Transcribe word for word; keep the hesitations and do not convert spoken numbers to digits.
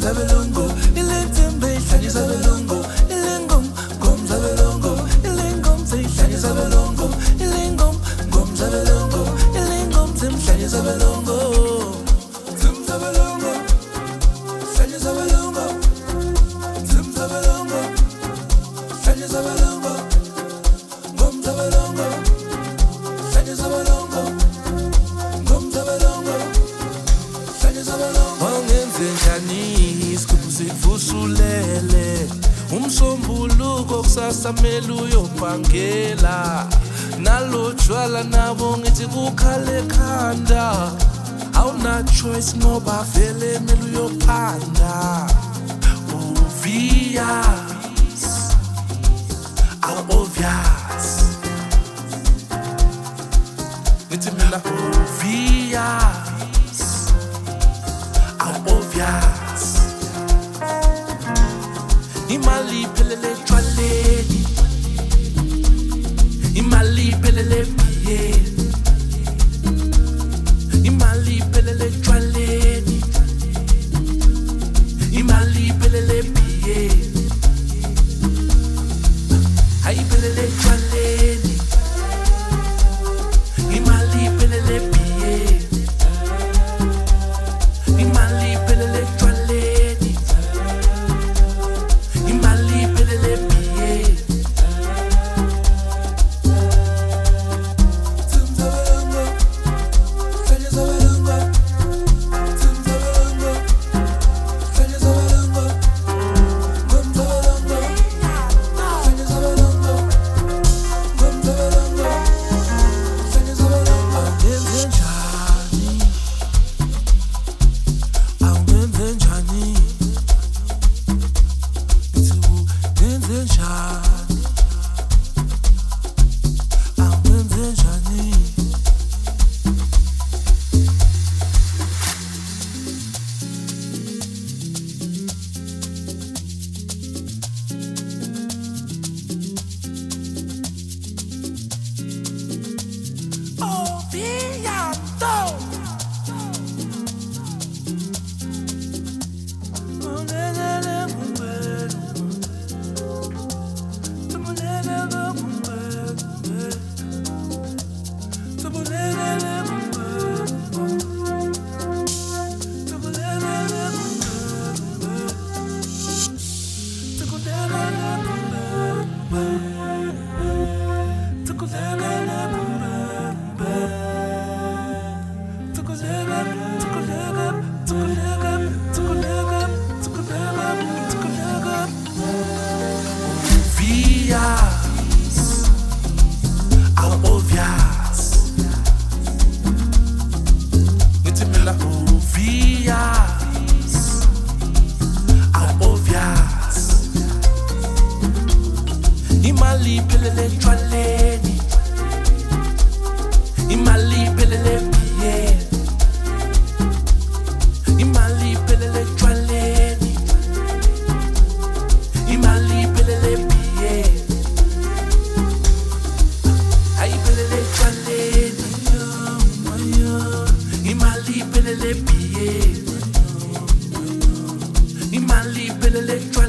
zabelungu, ilentembe ihlanye zabelungu, ilengom ngom zabelungu, ilengom ihlanye zabelungu, ilengom ngom zabelungu, ilengom ihlanye zabelungu, zum zabelungu, ihlanye zabelungu, zum zabelungu, ihlanye zabelungu, ngom zabelungu, ihlanye zabelungu, ngom zabelungu, ihlanye zabelungu. Wangenzenjani isigubhu sikuvusulele, umsombuluko kusasa mele uyobhangela, nalo jwala nabo ngithi kukhale khanda, awuna choice ngoba vele mele uyophanda. Obvious, aw obvious, ngithi mina obvious, aw obvious. Imali pelele jwaleni, imali pelele biyeni, imali pelele jwaleni, imali pelele biyeni, hayi pelele jwaleni, imali pelele biyeni, imali pelele jwaleni, imali pelele biyeni. Zum zabelungu, ihlanye zabelungu, zum zabelungu, ihlanye zabelungu, ngom zabelungu, ihlanye zabelungu, ngom zabelungu, ihlanye zabelungu. Angenze njani, angenze njani, ngithi ungenze njani, angenze njani. Oviando. Mulelele kumbelu, tumulele kumbelu, tumulele kumbelu, tumulele kumbelu, tukulele kumbelu, tukulele kumbelu, tukulele, tukulele, tukulele, tukulele, tukulele, tukulele. Obvious, aw obvious, ngithi mina obvious, aw obvious. Imali pelele jwaleni, imali pelele biyeni, imali pelele jwaleni, imali pelele biyeni, hayi pelele jwaleni, imali pelele biyeni, imali pelele jwaleni.